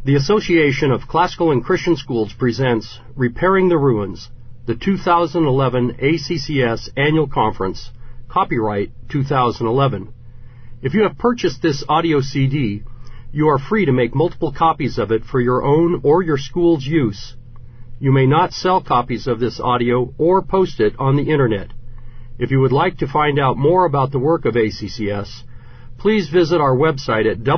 The Association of Classical and Christian Schools presents Repairing the Ruins, the 2011 ACCS Annual Conference, copyright 2011. If you have purchased this audio CD, you are free to make multiple copies of it for your own or your school's use. You may not sell copies of this audio or post it on the Internet. If you would like to find out more about the work of ACCS, please visit our website at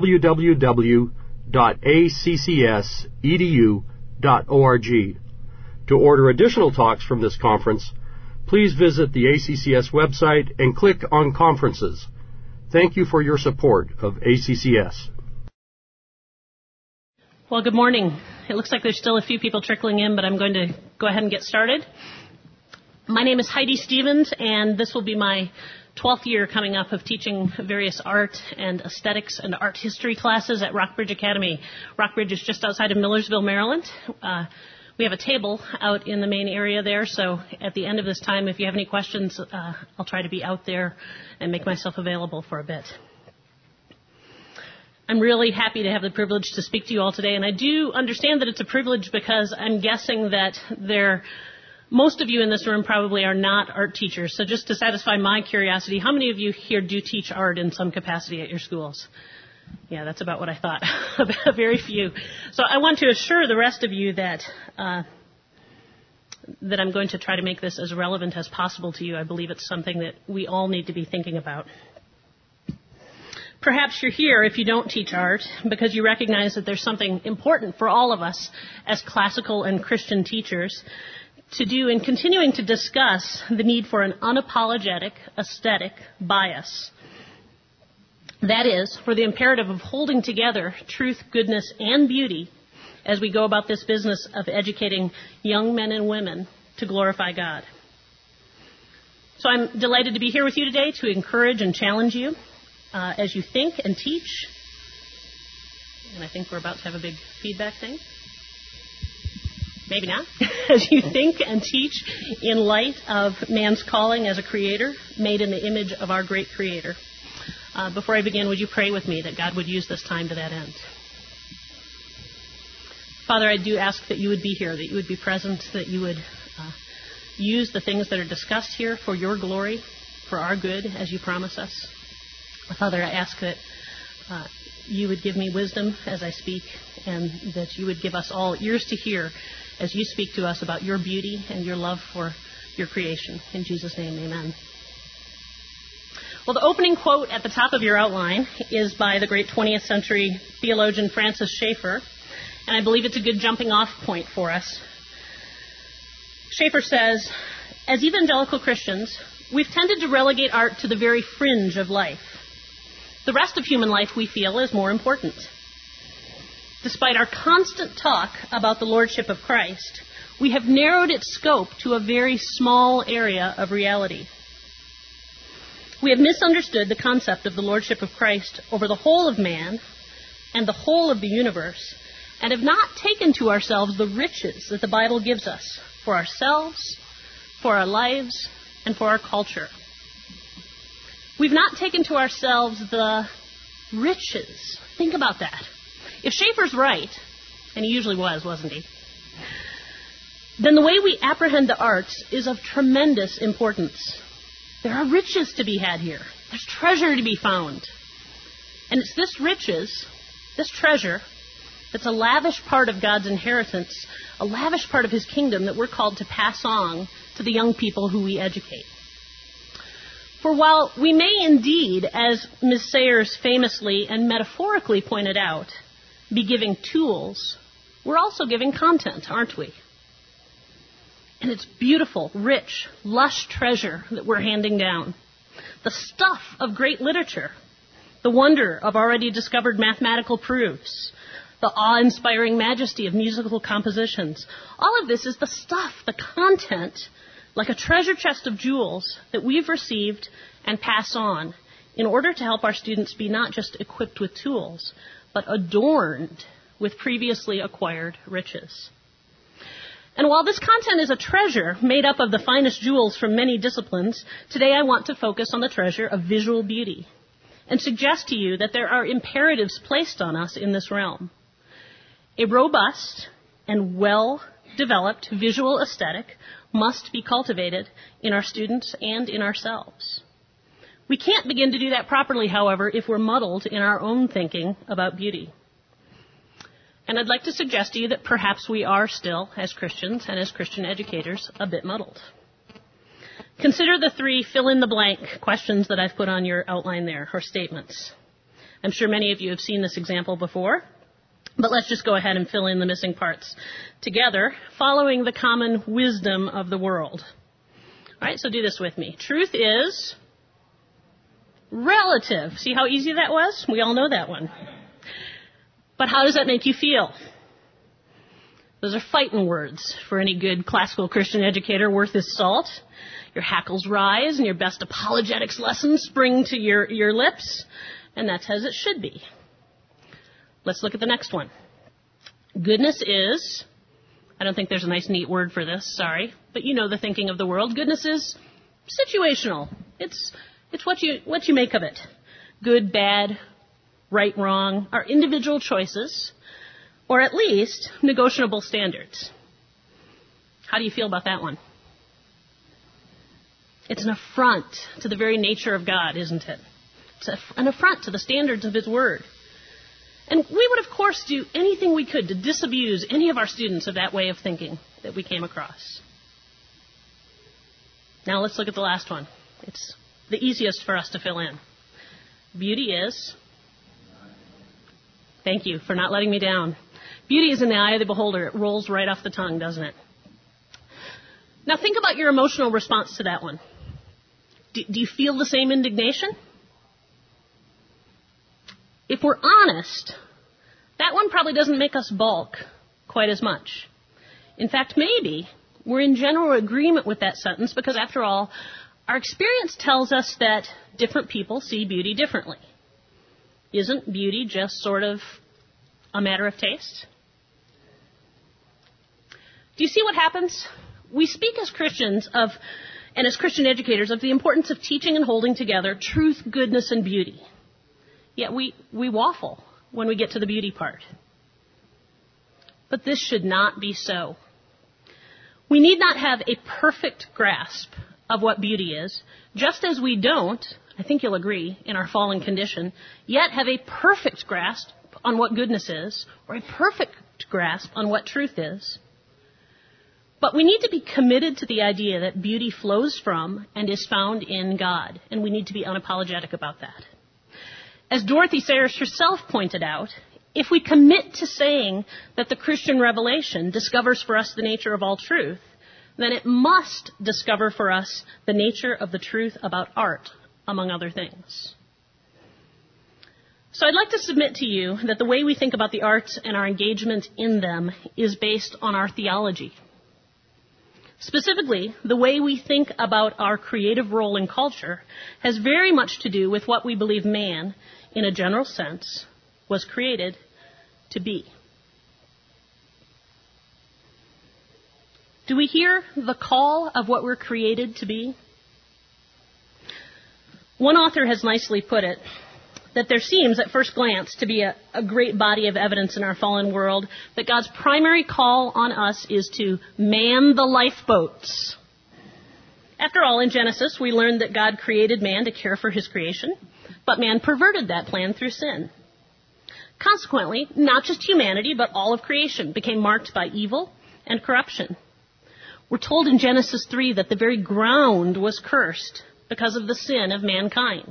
www.accs.edu.org. To order additional talks from this conference, please visit the ACCS website and click on Conferences. Thank you for your support of ACCS. Well, good morning. It looks like there's still a few people trickling in, but I'm going to go ahead and get started. My name is Heidi Stevens, and this will be my 12th year coming up of teaching various art and aesthetics and art history classes at Rockbridge Academy. Rockbridge is just outside of Millersville, Maryland. We have a table out in the main area there, so at the end of this time, if you have any questions, I'll try to be out there and make myself available for a bit. I'm really happy to have the privilege to speak to you all today, and I do understand that it's a privilege because I'm guessing that most of you in this room probably are not art teachers. So just to satisfy my curiosity, how many of you here do teach art in some capacity at your schools? Yeah, that's about what I thought. Very few. So I want to assure the rest of you that I'm going to try to make this as relevant as possible to you. I believe it's something that we all need to be thinking about. Perhaps you're here if you don't teach art because you recognize that there's something important for all of us as classical and Christian teachers to do in continuing to discuss the need for an unapologetic aesthetic bias. That is, for the imperative of holding together truth, goodness, and beauty as we go about this business of educating young men and women to glorify God. So I'm delighted to be here with you today to encourage and challenge you as you think and teach. And I think we're about to have a big feedback thing. Maybe not. As you think and teach in light of man's calling as a creator, made in the image of our great Creator. Before I begin, would you pray with me that God would use this time to that end? Father, I do ask that you would be here, that you would be present, that you would use the things that are discussed here for your glory, for our good, as you promise us. Father, I ask that you would give me wisdom as I speak, and that you would give us all ears to hear as you speak to us about your beauty and your love for your creation. In Jesus' name, amen. Well, the opening quote at the top of your outline is by the great 20th century theologian Francis Schaeffer, and I believe it's a good jumping off point for us. Schaeffer says, as evangelical Christians, we've tended to relegate art to the very fringe of life. The rest of human life, we feel, is more important. Despite our constant talk about the Lordship of Christ, we have narrowed its scope to a very small area of reality. We have misunderstood the concept of the Lordship of Christ over the whole of man and the whole of the universe, and have not taken to ourselves the riches that the Bible gives us for ourselves, for our lives, and for our culture. We've not taken to ourselves the riches. Think about that. If Schaeffer's right, and he usually was, wasn't he? Then the way we apprehend the arts is of tremendous importance. There are riches to be had here. There's treasure to be found. And it's this riches, this treasure, that's a lavish part of God's inheritance, a lavish part of his kingdom that we're called to pass on to the young people who we educate. For while we may indeed, as Ms. Sayers famously and metaphorically pointed out, be giving tools, we're also giving content, aren't we? And it's beautiful, rich, lush treasure that we're handing down. The stuff of great literature, the wonder of already discovered mathematical proofs, the awe-inspiring majesty of musical compositions. All of this is the stuff, the content, like a treasure chest of jewels that we've received and pass on in order to help our students be not just equipped with tools, but adorned with previously acquired riches. And while this content is a treasure made up of the finest jewels from many disciplines, today I want to focus on the treasure of visual beauty and suggest to you that there are imperatives placed on us in this realm. A robust and well-developed visual aesthetic must be cultivated in our students and in ourselves. We can't begin to do that properly, however, if we're muddled in our own thinking about beauty. And I'd like to suggest to you that perhaps we are still, as Christians and as Christian educators, a bit muddled. Consider the 3 fill-in-the-blank questions that I've put on your outline there, or statements. I'm sure many of you have seen this example before, but let's just go ahead and fill in the missing parts together, following the common wisdom of the world. All right, so do this with me. Truth is relative. See how easy that was? We all know that one. But how does that make you feel? Those are fighting words for any good classical Christian educator worth his salt. Your hackles rise and your best apologetics lessons spring to your lips, and that's as it should be. Let's look at the next one. Goodness is, I don't think there's a nice neat word for this, sorry, but you know the thinking of the world. Goodness is situational. It's what you make of it. Good, bad, right, wrong are individual choices, or at least negotiable standards. How do you feel about that one? It's an affront to the very nature of God, isn't it? It's an affront to the standards of His Word. And we would, of course, do anything we could to disabuse any of our students of that way of thinking that we came across. Now let's look at the last one. It's the easiest for us to fill in. Beauty is... Thank you for not letting me down. Beauty is in the eye of the beholder. It rolls right off the tongue, doesn't it? Now think about your emotional response to that one. Do you feel the same indignation? If we're honest, that one probably doesn't make us balk quite as much. In fact, maybe we're in general agreement with that sentence because, after all, our experience tells us that different people see beauty differently. Isn't beauty just sort of a matter of taste? Do you see what happens? We speak as Christians and as Christian educators of the importance of teaching and holding together truth, goodness, and beauty. Yet we waffle when we get to the beauty part. But this should not be so. We need not have a perfect grasp of what beauty is, just as we don't, I think you'll agree, in our fallen condition, yet have a perfect grasp on what goodness is, or a perfect grasp on what truth is. But we need to be committed to the idea that beauty flows from and is found in God, and we need to be unapologetic about that. As Dorothy Sayers herself pointed out, if we commit to saying that the Christian revelation discovers for us the nature of all truth, then it must discover for us the nature of the truth about art, among other things. So I'd like to submit to you that the way we think about the arts and our engagement in them is based on our theology. Specifically, the way we think about our creative role in culture has very much to do with what we believe man, in a general sense, was created to be. Do we hear the call of what we're created to be? One author has nicely put it that there seems, at first glance, to be a great body of evidence in our fallen world that God's primary call on us is to man the lifeboats. After all, in Genesis, we learned that God created man to care for his creation, but man perverted that plan through sin. Consequently, not just humanity, but all of creation became marked by evil and corruption. We're told in Genesis 3 that the very ground was cursed because of the sin of mankind.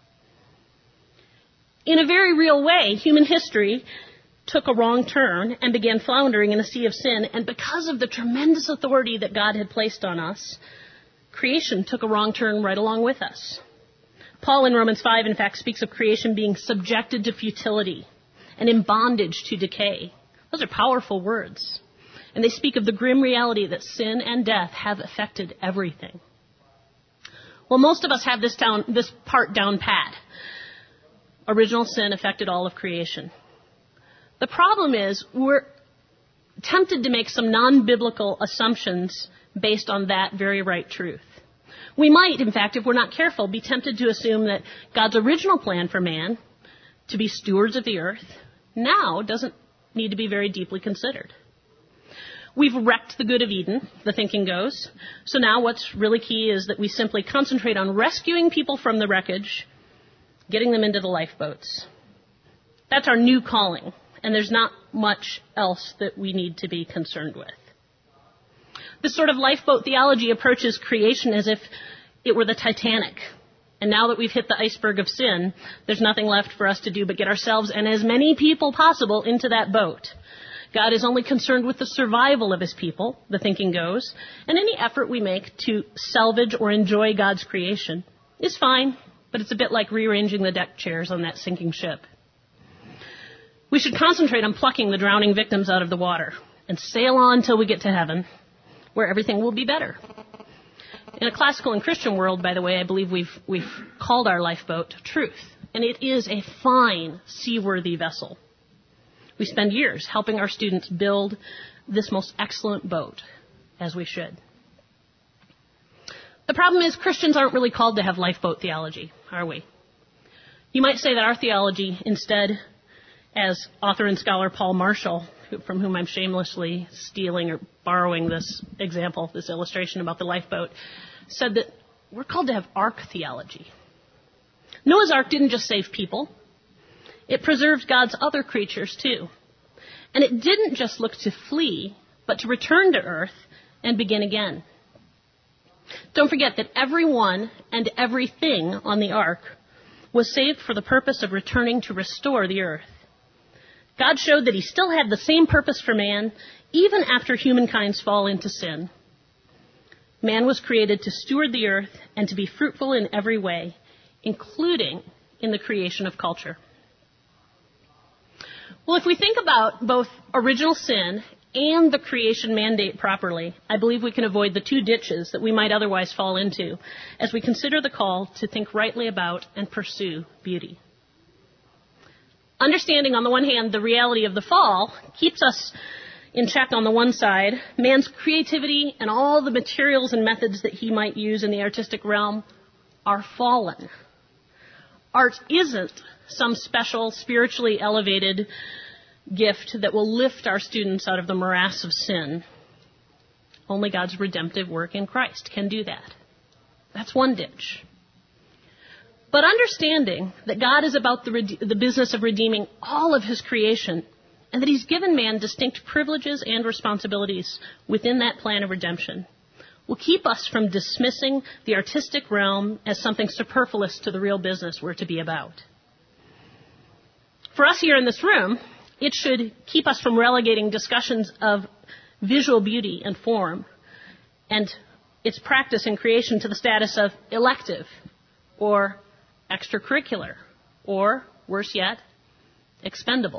In a very real way, human history took a wrong turn and began floundering in a sea of sin, and because of the tremendous authority that God had placed on us, creation took a wrong turn right along with us. Paul in Romans 5, in fact, speaks of creation being subjected to futility and in bondage to decay. Those are powerful words. And they speak of the grim reality that sin and death have affected everything. Well, most of us have this part down pat. Original sin affected all of creation. The problem is we're tempted to make some non-biblical assumptions based on that very right truth. We might, in fact, if we're not careful, be tempted to assume that God's original plan for man to be stewards of the earth now doesn't need to be very deeply considered. We've wrecked the good of Eden, the thinking goes. So now what's really key is that we simply concentrate on rescuing people from the wreckage, getting them into the lifeboats. That's our new calling, and there's not much else that we need to be concerned with. This sort of lifeboat theology approaches creation as if it were the Titanic. And now that we've hit the iceberg of sin, there's nothing left for us to do but get ourselves and as many people possible into that boat. God is only concerned with the survival of his people, the thinking goes, and any effort we make to salvage or enjoy God's creation is fine, but it's a bit like rearranging the deck chairs on that sinking ship. We should concentrate on plucking the drowning victims out of the water and sail on till we get to heaven, where everything will be better. In a classical and Christian world, by the way, I believe we've called our lifeboat Truth, and it is a fine, seaworthy vessel. We spend years helping our students build this most excellent boat, as we should. The problem is Christians aren't really called to have lifeboat theology, are we? You might say that our theology, instead, as author and scholar Paul Marshall, from whom I'm shamelessly stealing or borrowing this example, this illustration about the lifeboat, said that we're called to have ark theology. Noah's Ark didn't just save people. It preserved God's other creatures too. And it didn't just look to flee, but to return to earth and begin again. Don't forget that everyone and everything on the ark was saved for the purpose of returning to restore the earth. God showed that he still had the same purpose for man, even after humankind's fall into sin. Man was created to steward the earth and to be fruitful in every way, including in the creation of culture. Well, if we think about both original sin and the creation mandate properly, I believe we can avoid the two ditches that we might otherwise fall into as we consider the call to think rightly about and pursue beauty. Understanding, on the one hand, the reality of the fall keeps us in check on the one side. Man's creativity and all the materials and methods that he might use in the artistic realm are fallen. Art isn't some special, spiritually elevated gift that will lift our students out of the morass of sin. Only God's redemptive work in Christ can do that. That's one ditch. But understanding that God is about the business of redeeming all of his creation, and that he's given man distinct privileges and responsibilities within that plan of redemption, will keep us from dismissing the artistic realm as something superfluous to the real business we're to be about. For us here in this room, it should keep us from relegating discussions of visual beauty and form and its practice in creation to the status of elective or extracurricular, or, worse yet, expendable.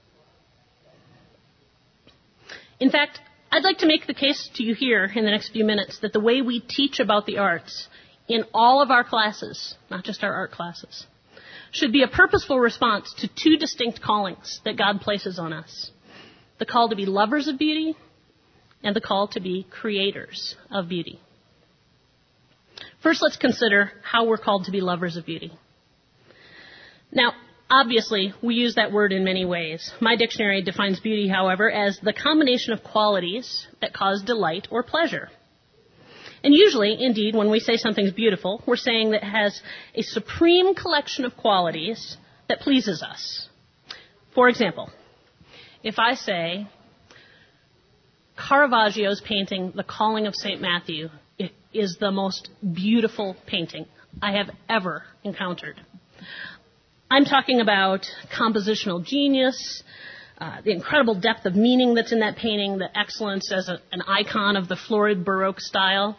In fact, I'd like to make the case to you here in the next few minutes that the way we teach about the arts in all of our classes, not just our art classes, should be a purposeful response to two distinct callings that God places on us. The call to be lovers of beauty and the call to be creators of beauty. First, let's consider how we're called to be lovers of beauty. Now, obviously, we use that word in many ways. My dictionary defines beauty, however, as the combination of qualities that cause delight or pleasure. And usually, indeed, when we say something's beautiful, we're saying that it has a supreme collection of qualities that pleases us. For example, if I say Caravaggio's painting, The Calling of St. Matthew, is the most beautiful painting I have ever encountered. I'm talking about compositional genius, the incredible depth of meaning that's in that painting, the excellence as an icon of the florid Baroque style.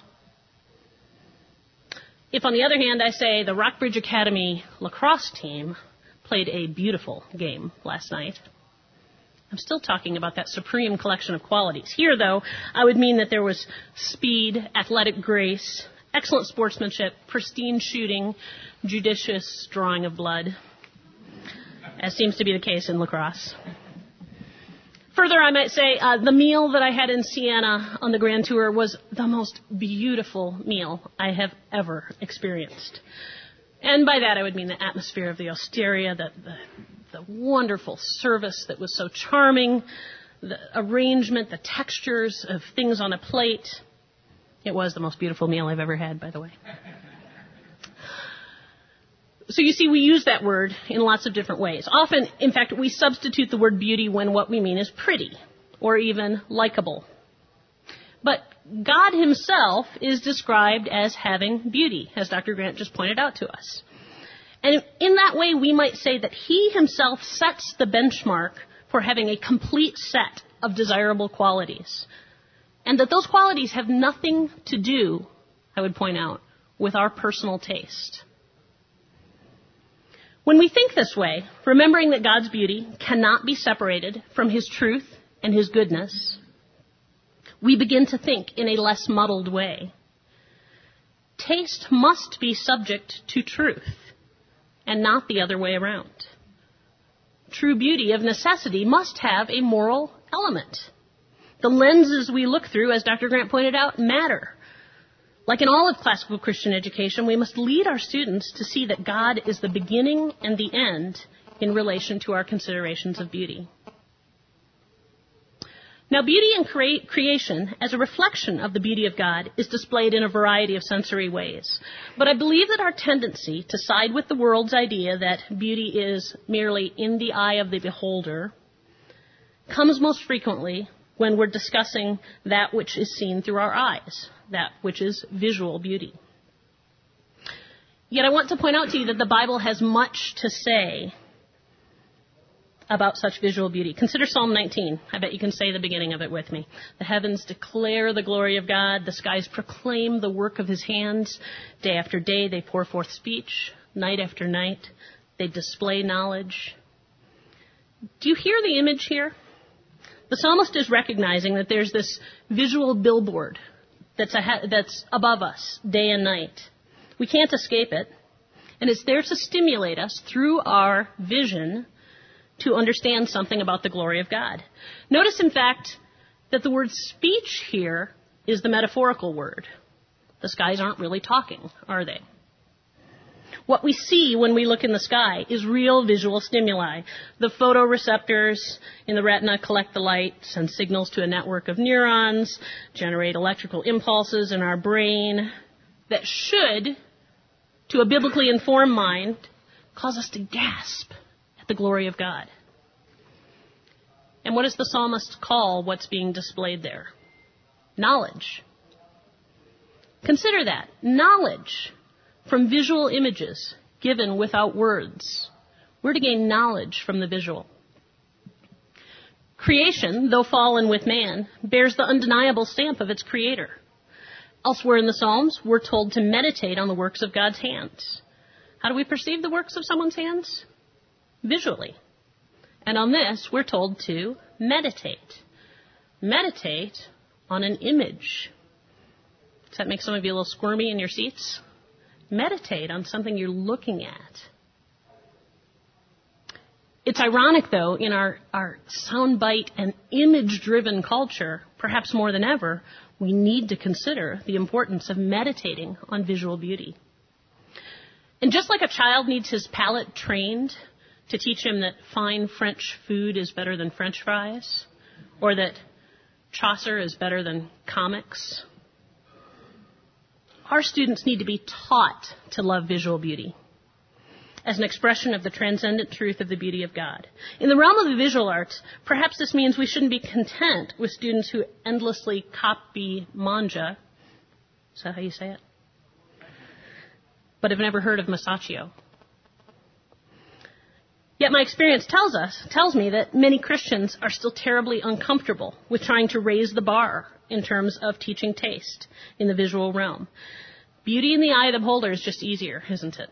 If, on the other hand, I say the Rockbridge Academy lacrosse team played a beautiful game last night, I'm still talking about that supreme collection of qualities. Here, though, I would mean that there was speed, athletic grace, excellent sportsmanship, pristine shooting, judicious drawing of blood, as seems to be the case in lacrosse. Further, I might say the meal that I had in Siena on the Grand Tour was the most beautiful meal I have ever experienced. And by that, I would mean the atmosphere of the osteria, the the wonderful service that was so charming, the arrangement, the textures of things on a plate. It was the most beautiful meal I've ever had, by the way. So you see, we use that word in lots of different ways. Often, in fact, we substitute the word beauty when what we mean is pretty or even likable. But God himself is described as having beauty, as Dr. Grant just pointed out to us. And in that way, we might say that he himself sets the benchmark for having a complete set of desirable qualities. And that those qualities have nothing to do, I would point out, with our personal taste. When we think this way, remembering that God's beauty cannot be separated from his truth and his goodness, we begin to think in a less muddled way. Taste must be subject to truth, and not the other way around. True beauty of necessity must have a moral element. The lenses we look through, as Dr. Grant pointed out, matter. Like in all of classical Christian education, we must lead our students to see that God is the beginning and the end in relation to our considerations of beauty. Now, beauty in creation, as a reflection of the beauty of God, is displayed in a variety of sensory ways. But I believe that our tendency to side with the world's idea that beauty is merely in the eye of the beholder comes most frequently when we're discussing that which is seen through our eyes, that which is visual beauty. Yet I want to point out to you that the Bible has much to say about such visual beauty. Consider Psalm 19. I bet you can say the beginning of it with me. The heavens declare the glory of God. The skies proclaim the work of his hands. Day after day they pour forth speech. Night after night they display knowledge. Do you hear the image here? The psalmist is recognizing that there's this visual billboard that's above us day and night. We can't escape it. And it's there to stimulate us through our vision to understand something about the glory of God. Notice, in fact, that the word speech here is the metaphorical word. The skies aren't really talking, are they? What we see when we look in the sky is real visual stimuli. The photoreceptors in the retina collect the light, send signals to a network of neurons, generate electrical impulses in our brain that should, to a biblically informed mind, cause us to gasp at the glory of God. And what does the psalmist call what's being displayed there? Knowledge. Consider that. Knowledge from visual images given without words. We're to gain knowledge from the visual. Creation, though fallen with man, bears the undeniable stamp of its creator. Elsewhere in the Psalms, we're told to meditate on the works of God's hands. How do we perceive the works of someone's hands? Visually. And on this, we're told to meditate. Meditate on an image. Does that make some of you a little squirmy in your seats? Meditate on something you're looking at. It's ironic, though, in our soundbite and image-driven culture, perhaps more than ever, we need to consider the importance of meditating on visual beauty. And just like a child needs his palate trained to teach him that fine French food is better than French fries, or that Chaucer is better than comics, our students need to be taught to love visual beauty as an expression of the transcendent truth of the beauty of God. In the realm of the visual arts, perhaps this means we shouldn't be content with students who endlessly copy manga. Is that how you say it? But have never heard of Masaccio. Yet my experience tells me that many Christians are still terribly uncomfortable with trying to raise the bar in terms of teaching taste in the visual realm. Beauty in the eye of the beholder is just easier, isn't it?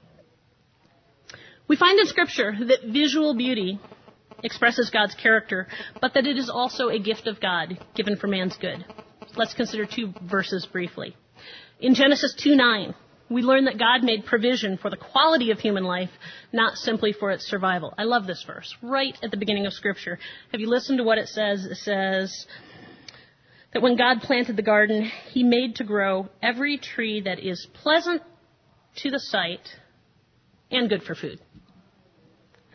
We find in Scripture that visual beauty expresses God's character, but that it is also a gift of God given for man's good. Let's consider two verses briefly. In Genesis 2:9, we learn that God made provision for the quality of human life, not simply for its survival. I love this verse, right at the beginning of Scripture. Have you listened to what it says? It says that when God planted the garden, he made to grow every tree that is pleasant to the sight and good for food.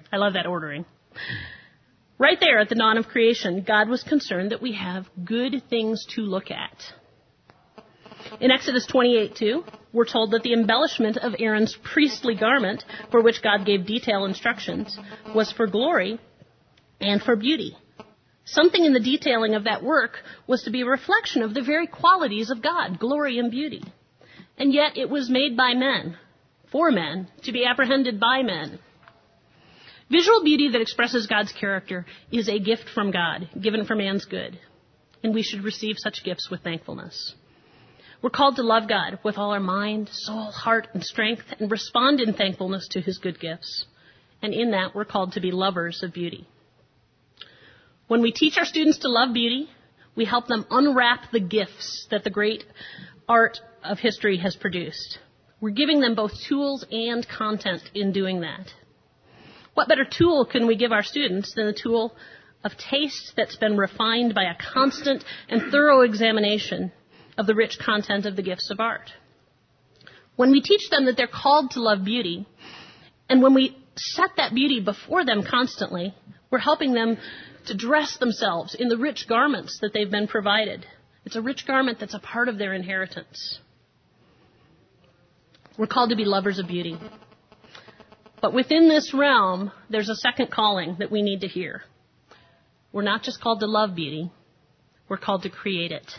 I love that ordering. Right there at the dawn of creation, God was concerned that we have good things to look at. In Exodus 28:2, we're told that the embellishment of Aaron's priestly garment, for which God gave detailed instructions, was for glory and for beauty. Something in the detailing of that work was to be a reflection of the very qualities of God, glory and beauty. And yet it was made by men, for men, to be apprehended by men. Visual beauty that expresses God's character is a gift from God, given for man's good. And we should receive such gifts with thankfulness. We're called to love God with all our mind, soul, heart, and strength, and respond in thankfulness to his good gifts. And in that, we're called to be lovers of beauty. When we teach our students to love beauty, we help them unwrap the gifts that the great art of history has produced. We're giving them both tools and content in doing that. What better tool can we give our students than the tool of taste that's been refined by a constant and thorough examination of the rich content of the gifts of art? When we teach them that they're called to love beauty, and when we set that beauty before them constantly, we're helping them to dress themselves in the rich garments that they've been provided. It's a rich garment that's a part of their inheritance. We're called to be lovers of beauty. But within this realm, there's a second calling that we need to hear. We're not just called to love beauty, we're called to create it.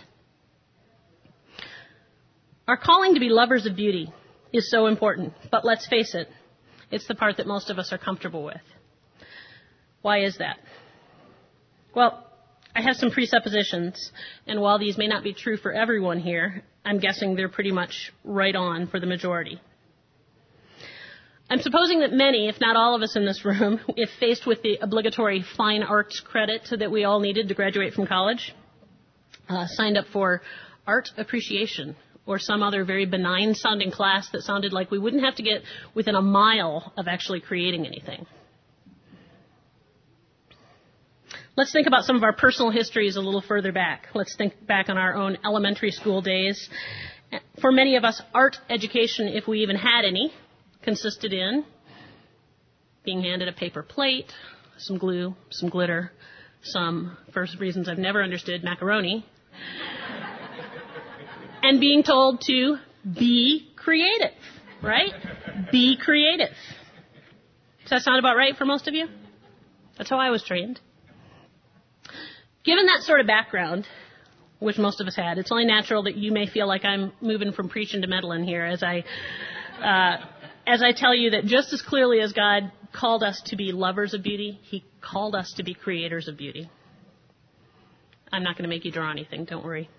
Our calling to be lovers of beauty is so important, but let's face it, it's the part that most of us are comfortable with. Why is that? Well, I have some presuppositions, and while these may not be true for everyone here, I'm guessing they're pretty much right on for the majority. I'm supposing that many, if not all of us in this room, if faced with the obligatory fine arts credit that we all needed to graduate from college, signed up for art appreciation or some other very benign-sounding class that sounded like we wouldn't have to get within a mile of actually creating anything. Let's think about some of our personal histories a little further back. Let's think back on our own elementary school days. For many of us, art education, if we even had any, consisted in being handed a paper plate, some glue, some glitter, some, for reasons I've never understood, macaroni, and being told to be creative, right? Be creative. Does that sound about right for most of you? That's how I was trained. Given that sort of background, which most of us had, it's only natural that you may feel like I'm moving from preaching to meddling here as I tell you that just as clearly as God called us to be lovers of beauty, he called us to be creators of beauty. I'm not going to make you draw anything, don't worry.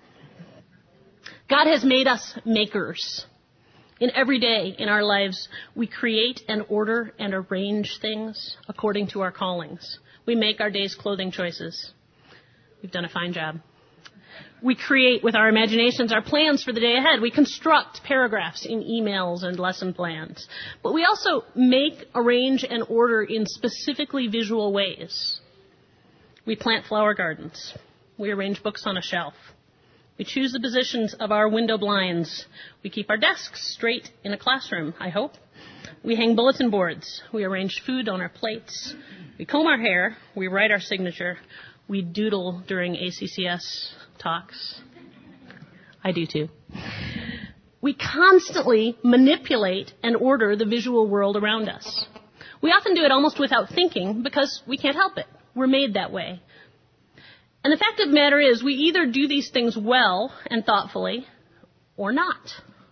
God has made us makers. In every day in our lives, we create and order and arrange things according to our callings. We make our day's clothing choices. We've done a fine job. We create with our imaginations our plans for the day ahead. We construct paragraphs in emails and lesson plans. But we also make, arrange, and order in specifically visual ways. We plant flower gardens. We arrange books on a shelf. We choose the positions of our window blinds. We keep our desks straight in a classroom, I hope. We hang bulletin boards. We arrange food on our plates. We comb our hair. We write our signature. We doodle during ACCS talks. I do too. We constantly manipulate and order the visual world around us. We often do it almost without thinking because we can't help it. We're made that way. And the fact of the matter is, we either do these things well and thoughtfully or not.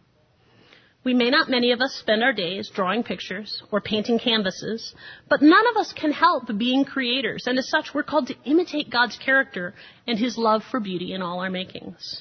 We may not, many of us, spend our days drawing pictures or painting canvases, but none of us can help being creators. And as such, we're called to imitate God's character and his love for beauty in all our makings.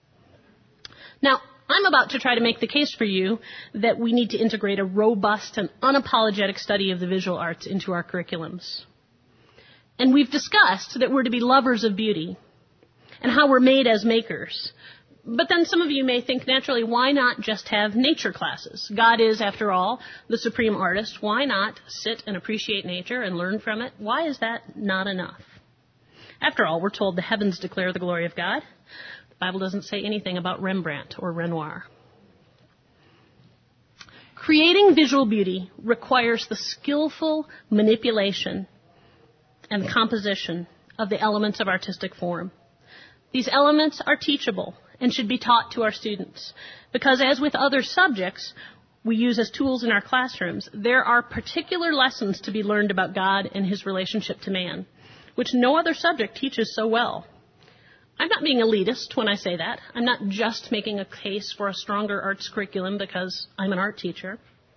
Now, I'm about to try to make the case for you that we need to integrate a robust and unapologetic study of the visual arts into our curriculums. And we've discussed that we're to be lovers of beauty and how we're made as makers. But then some of you may think naturally, why not just have nature classes? God is, after all, the supreme artist. Why not sit and appreciate nature and learn from it? Why is that not enough? After all, we're told the heavens declare the glory of God. The Bible doesn't say anything about Rembrandt or Renoir. Creating visual beauty requires the skillful manipulation and composition of the elements of artistic form. These elements are teachable and should be taught to our students because, as with other subjects we use as tools in our classrooms, there are particular lessons to be learned about God and his relationship to man, which no other subject teaches so well. I'm not being elitist when I say that. I'm not just making a case for a stronger arts curriculum because I'm an art teacher.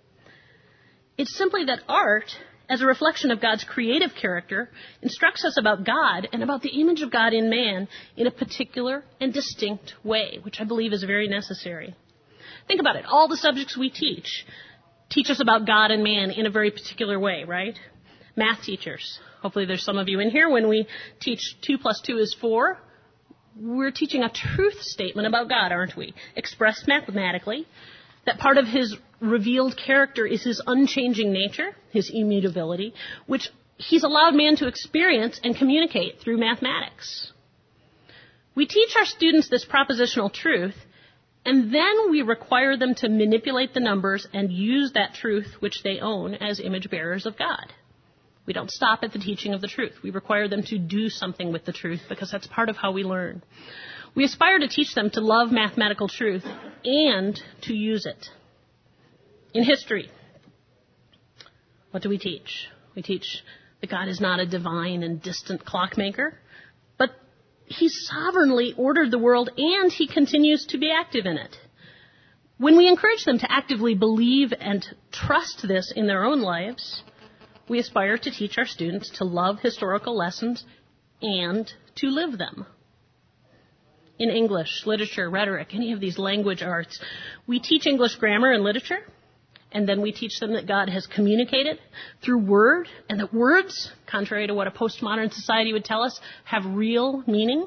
It's simply that art, as a reflection of God's creative character, instructs us about God and about the image of God in man in a particular and distinct way, which I believe is very necessary. Think about it. All the subjects we teach us about God and man in a very particular way, right? Math teachers. Hopefully there's some of you in here. When we teach 2 + 2 is 4, we're teaching a truth statement about God, aren't we? Expressed mathematically, that part of his revealed character is his unchanging nature, his immutability, which he's allowed man to experience and communicate through mathematics. We teach our students this propositional truth, and then we require them to manipulate the numbers and use that truth which they own as image bearers of God. We don't stop at the teaching of the truth. We require them to do something with the truth because that's part of how we learn. We aspire to teach them to love mathematical truth and to use it. In history, what do we teach? We teach that God is not a divine and distant clockmaker, but he sovereignly ordered the world and he continues to be active in it. When we encourage them to actively believe and trust this in their own lives, we aspire to teach our students to love historical lessons and to live them. In English, literature, rhetoric, any of these language arts, we teach English grammar and literature, and then we teach them that God has communicated through word, and that words, contrary to what a postmodern society would tell us, have real meaning.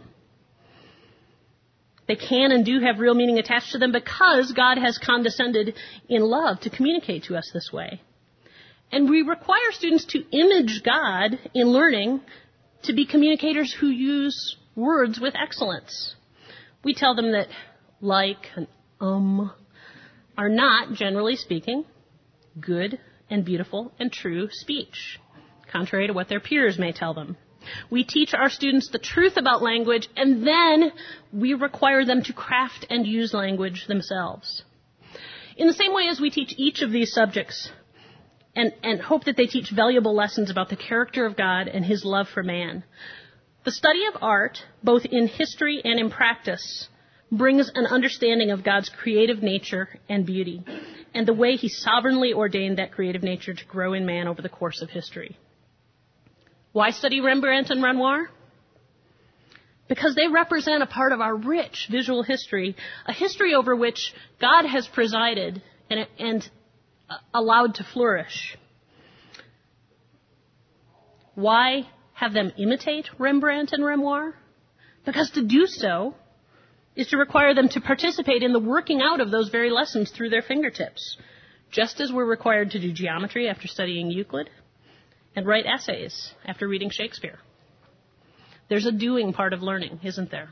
They can and do have real meaning attached to them because God has condescended in love to communicate to us this way. And we require students to image God in learning to be communicators who use words with excellence. We tell them that like and are not, generally speaking, good and beautiful and true speech, contrary to what their peers may tell them. We teach our students the truth about language, and then we require them to craft and use language themselves. In the same way as we teach each of these subjects, and hope that they teach valuable lessons about the character of God and his love for man, the study of art, both in history and in practice, brings an understanding of God's creative nature and beauty, and the way he sovereignly ordained that creative nature to grow in man over the course of history. Why study Rembrandt and Renoir? Because they represent a part of our rich visual history, a history over which God has presided and allowed to flourish. Why have them imitate Rembrandt and Renoir? Because to do so is to require them to participate in the working out of those very lessons through their fingertips, just as we're required to do geometry after studying Euclid and write essays after reading Shakespeare. There's a doing part of learning, isn't there?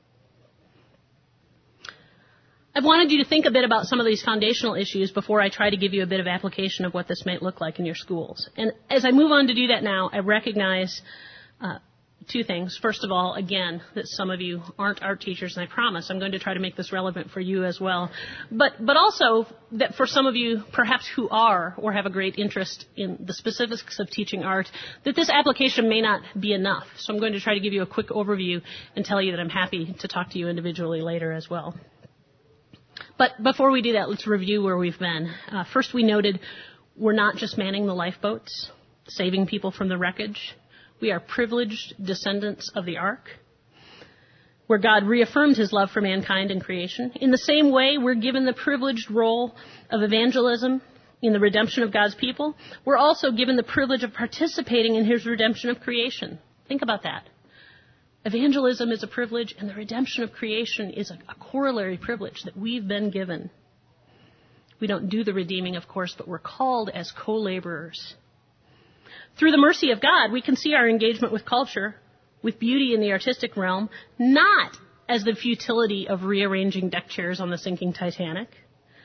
I've wanted you to think a bit about some of these foundational issues before I try to give you a bit of application of what this might look like in your schools. And as I move on to do that now, I recognize two things. First of all, again, that some of you aren't art teachers, and I promise I'm going to try to make this relevant for you as well. But also that for some of you, perhaps who are or have a great interest in the specifics of teaching art, that this application may not be enough. So I'm going to try to give you a quick overview and tell you that I'm happy to talk to you individually later as well. But before we do that, let's review where we've been. First, we noted we're not just manning the lifeboats, saving people from the wreckage. We are privileged descendants of the ark, where God reaffirmed his love for mankind and creation. In the same way, we're given the privileged role of evangelism in the redemption of God's people. We're also given the privilege of participating in his redemption of creation. Think about that. Evangelism is a privilege, and the redemption of creation is a corollary privilege that we've been given. We don't do the redeeming, of course, but we're called as co-laborers. Through the mercy of God, we can see our engagement with culture, with beauty in the artistic realm, not as the futility of rearranging deck chairs on the sinking Titanic,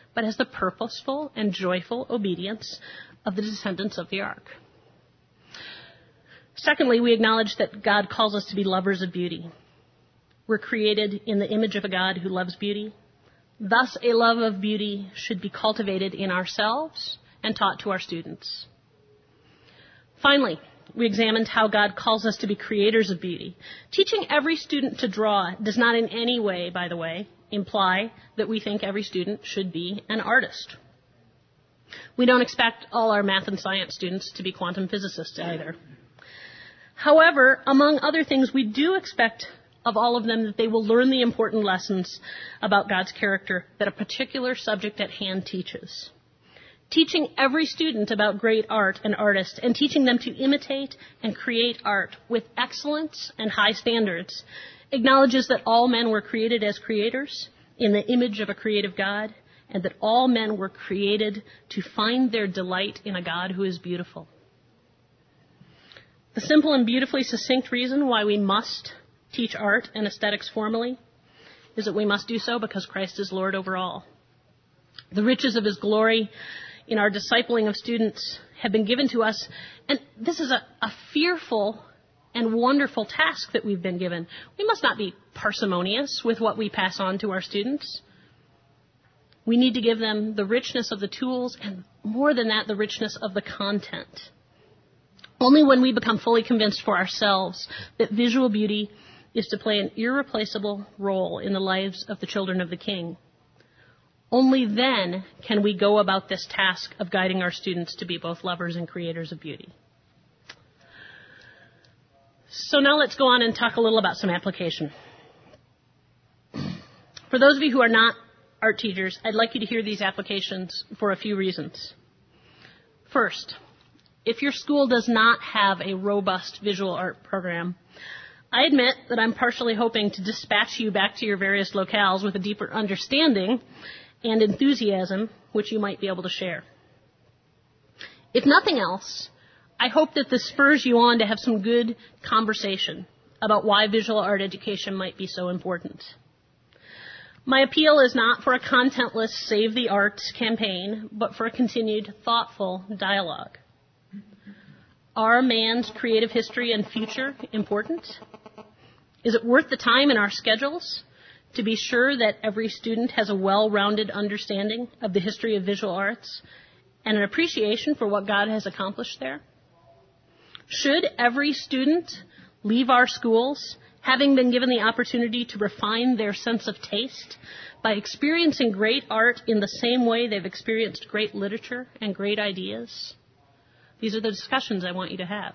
but as the purposeful and joyful obedience of the descendants of the ark. Secondly, we acknowledge that God calls us to be lovers of beauty. We're created in the image of a God who loves beauty. Thus, a love of beauty should be cultivated in ourselves and taught to our students. Finally, we examined how God calls us to be creators of beauty. Teaching every student to draw does not in any way, by the way, imply that we think every student should be an artist. We don't expect all our math and science students to be quantum physicists either. However, among other things, we do expect of all of them that they will learn the important lessons about God's character that a particular subject at hand teaches. Teaching every student about great art and artists and teaching them to imitate and create art with excellence and high standards acknowledges that all men were created as creators in the image of a creative God and that all men were created to find their delight in a God who is beautiful. The simple and beautifully succinct reason why we must teach art and aesthetics formally is that we must do so because Christ is Lord over all. The riches of his glory in our discipling of students have been given to us, and this is a fearful and wonderful task that we've been given. We must not be parsimonious with what we pass on to our students. We need to give them the richness of the tools and, more than that, the richness of the content. Only when we become fully convinced for ourselves that visual beauty is to play an irreplaceable role in the lives of the children of the King, only then can we go about this task of guiding our students to be both lovers and creators of beauty. So now let's go on and talk a little about some application. For those of you who are not art teachers, I'd like you to hear these applications for a few reasons. First, if your school does not have a robust visual art program, I admit that I'm partially hoping to dispatch you back to your various locales with a deeper understanding and enthusiasm, which you might be able to share. If nothing else, I hope that this spurs you on to have some good conversation about why visual art education might be so important. My appeal is not for a contentless Save the Arts campaign, but for a continued thoughtful dialogue. Are man's creative history and future important? Is it worth the time in our schedules to be sure that every student has a well-rounded understanding of the history of visual arts and an appreciation for what God has accomplished there? Should every student leave our schools having been given the opportunity to refine their sense of taste by experiencing great art in the same way they've experienced great literature and great ideas? These are the discussions I want you to have.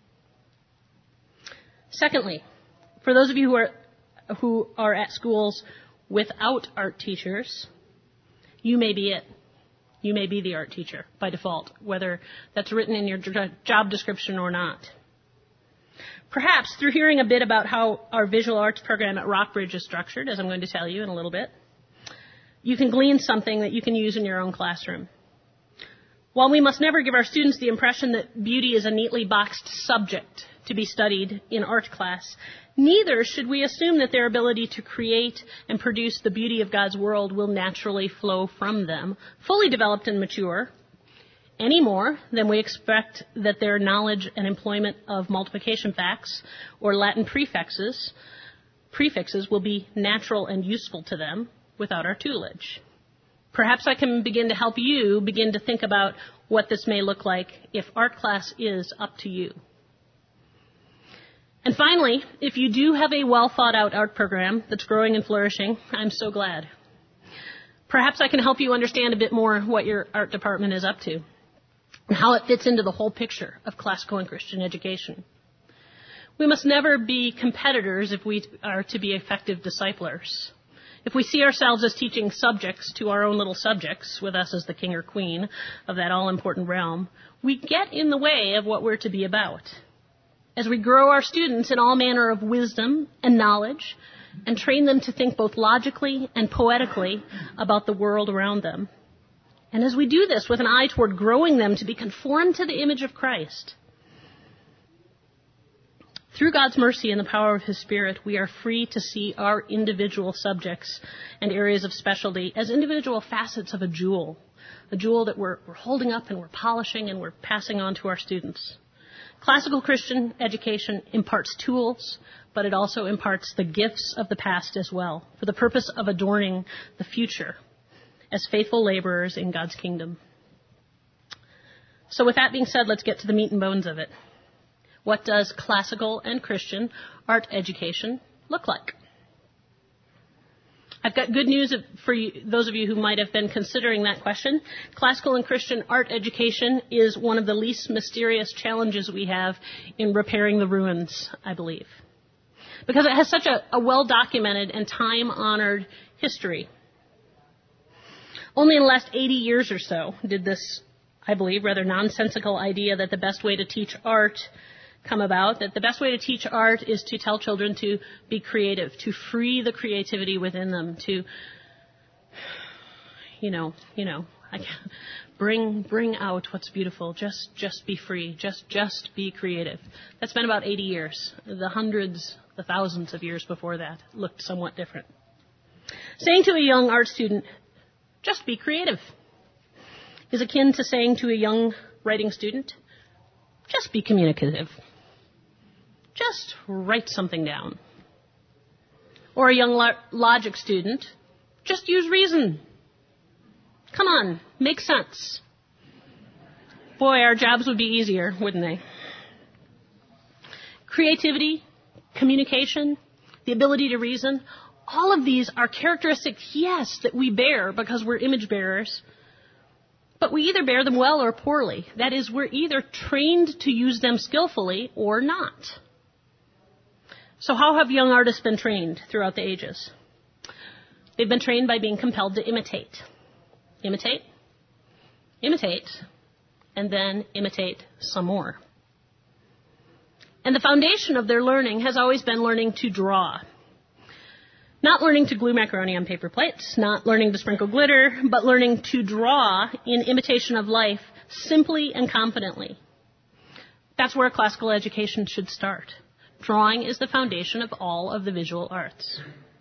Secondly, for those of you who are at schools without art teachers, you may be it. You may be the art teacher by default, whether that's written in your job description or not. Perhaps through hearing a bit about how our visual arts program at Rockbridge is structured, as I'm going to tell you in a little bit, you can glean something that you can use in your own classroom. While we must never give our students the impression that beauty is a neatly boxed subject to be studied in art class, neither should we assume that their ability to create and produce the beauty of God's world will naturally flow from them, fully developed and mature, any more than we expect that their knowledge and employment of multiplication facts or Latin prefixes will be natural and useful to them without our tutelage. Perhaps I can begin to help you begin to think about what this may look like if art class is up to you. And finally, if you do have a well-thought-out art program that's growing and flourishing, I'm so glad. Perhaps I can help you understand a bit more what your art department is up to and how it fits into the whole picture of classical and Christian education. We must never be competitors if we are to be effective disciplers. If we see ourselves as teaching subjects to our own little subjects, with us as the king or queen of that all-important realm, we get in the way of what we're to be about. As we grow our students in all manner of wisdom and knowledge and train them to think both logically and poetically about the world around them. And as we do this with an eye toward growing them to be conformed to the image of Christ. Through God's mercy and the power of His Spirit, we are free to see our individual subjects and areas of specialty as individual facets of a jewel that we're holding up and we're polishing and we're passing on to our students. Classical Christian education imparts tools, but it also imparts the gifts of the past as well, for the purpose of adorning the future as faithful laborers in God's kingdom. So with that being said, let's get to the meat and bones of it. What does classical and Christian art education look like? I've got good news for you, those of you who might have been considering that question. Classical and Christian art education is one of the least mysterious challenges we have in repairing the ruins, I believe, because it has such a well-documented and time-honored history. Only in the last 80 years or so did this, I believe, rather nonsensical idea that the best way to teach art come about, that the best way to teach art is to tell children to be creative, to free the creativity within them, to, bring out what's beautiful, just be free, just be creative. That's been about 80 years. The hundreds, the thousands of years before that looked somewhat different. Saying to a young art student, just be creative, is akin to saying to a young writing student, just be communicative. Just write something down. Or a young logic student, just use reason. Come on, make sense. Boy, our jobs would be easier, wouldn't they? Creativity, communication, the ability to reason, all of these are characteristics, yes, that we bear because we're image bearers. But we either bear them well or poorly. That is, we're either trained to use them skillfully or not. So how have young artists been trained throughout the ages? They've been trained by being compelled to imitate. Imitate, imitate, and then imitate some more. And the foundation of their learning has always been learning to draw. Not learning to glue macaroni on paper plates, not learning to sprinkle glitter, but learning to draw in imitation of life simply and confidently. That's where classical education should start. Drawing is the foundation of all of the visual arts.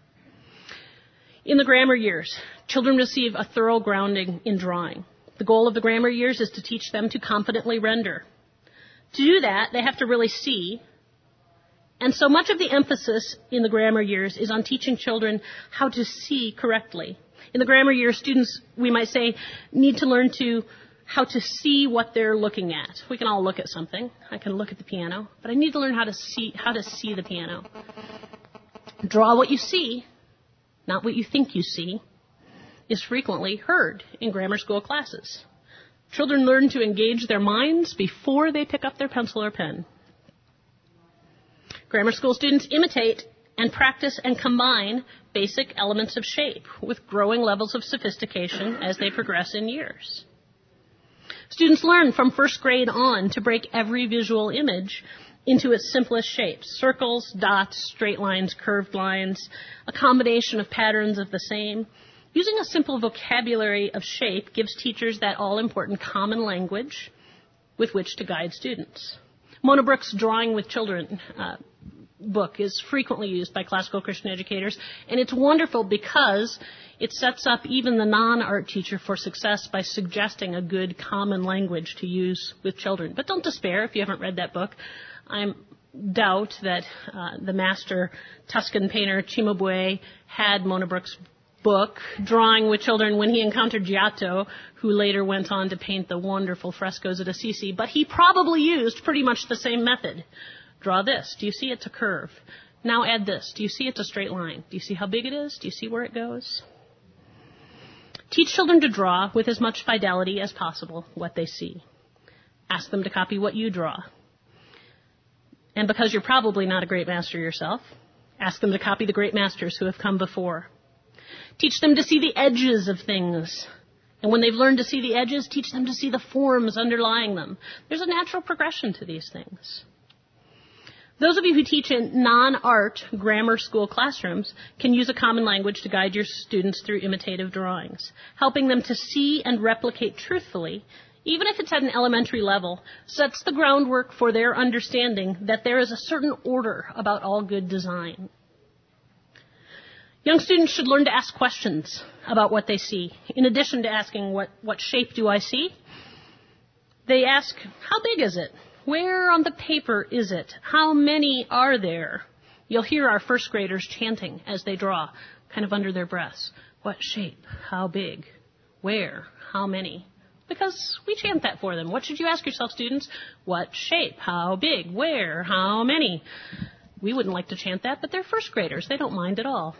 In the grammar years, children receive a thorough grounding in drawing. The goal of the grammar years is to teach them to confidently render. To do that, they have to really see. And so much of the emphasis in the grammar years is on teaching children how to see correctly. In the grammar years, students, we might say, need to learn how to see what they're looking at. We can all look at something. I can look at the piano, but I need to learn how to see the piano. Draw what you see, not what you think you see, is frequently heard in grammar school classes. Children learn to engage their minds before they pick up their pencil or pen. Grammar school students imitate and practice and combine basic elements of shape with growing levels of sophistication as they progress in years. Students learn from first grade on to break every visual image into its simplest shapes: circles, dots, straight lines, curved lines, a combination of patterns of the same. Using a simple vocabulary of shape gives teachers that all-important common language with which to guide students. Mona Brooks' Drawing with Children book is frequently used by classical Christian educators, and it's wonderful because it sets up even the non-art teacher for success by suggesting a good common language to use with children. But don't despair if you haven't read that book. I doubt that the master Tuscan painter Cimabue had Mona Brooks' book, Drawing with Children, when he encountered Giotto, who later went on to paint the wonderful frescoes at Assisi. But he probably used pretty much the same method. Draw this. Do you see it's a curve? Now add this. Do you see it's a straight line? Do you see how big it is? Do you see where it goes? Teach children to draw with as much fidelity as possible what they see. Ask them to copy what you draw. And because you're probably not a great master yourself, ask them to copy the great masters who have come before. Teach them to see the edges of things. And when they've learned to see the edges, teach them to see the forms underlying them. There's a natural progression to these things. Those of you who teach in non-art grammar school classrooms can use a common language to guide your students through imitative drawings, helping them to see and replicate truthfully even if it's at an elementary level, sets the groundwork for their understanding that there is a certain order about all good design. Young students should learn to ask questions about what they see. In addition to asking, what shape do I see? They ask, how big is it? Where on the paper is it? How many are there? You'll hear our first graders chanting as they draw, kind of under their breaths. What shape? How big? Where? How many? Because we chant that for them. What should you ask yourself, students? What shape? How big? Where? How many? We wouldn't like to chant that, but they're first graders. They don't mind at all.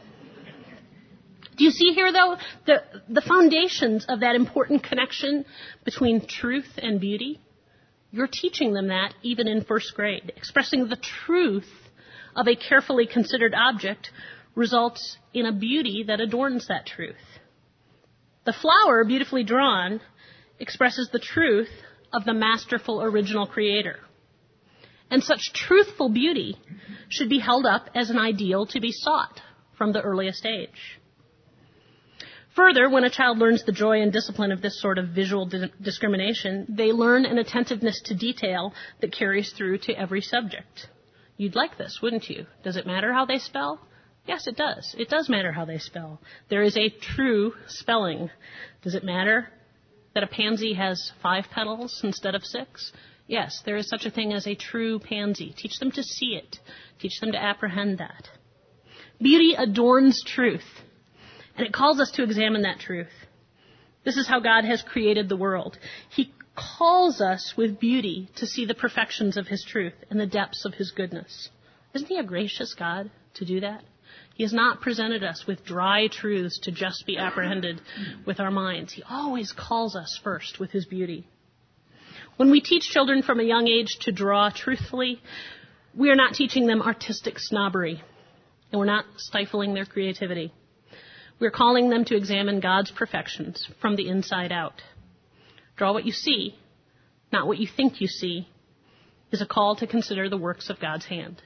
Do you see here, though, the foundations of that important connection between truth and beauty? You're teaching them that even in first grade. Expressing the truth of a carefully considered object results in a beauty that adorns that truth. The flower, beautifully drawn, expresses the truth of the masterful original creator. And such truthful beauty should be held up as an ideal to be sought from the earliest age. Further, when a child learns the joy and discipline of this sort of visual discrimination, they learn an attentiveness to detail that carries through to every subject. You'd like this, wouldn't you? Does it matter how they spell? Yes, it does. It does matter how they spell. There is a true spelling. Does it matter that a pansy has 5 petals instead of 6? Yes, there is such a thing as a true pansy. Teach them to see it. Teach them to apprehend that. Beauty adorns truth. And it calls us to examine that truth. This is how God has created the world. He calls us with beauty to see the perfections of His truth and the depths of His goodness. Isn't He a gracious God to do that? He has not presented us with dry truths to just be apprehended with our minds. He always calls us first with His beauty. When we teach children from a young age to draw truthfully, we are not teaching them artistic snobbery, and we're not stifling their creativity. We're calling them to examine God's perfections from the inside out. Draw what you see, not what you think you see, is a call to consider the works of God's hand.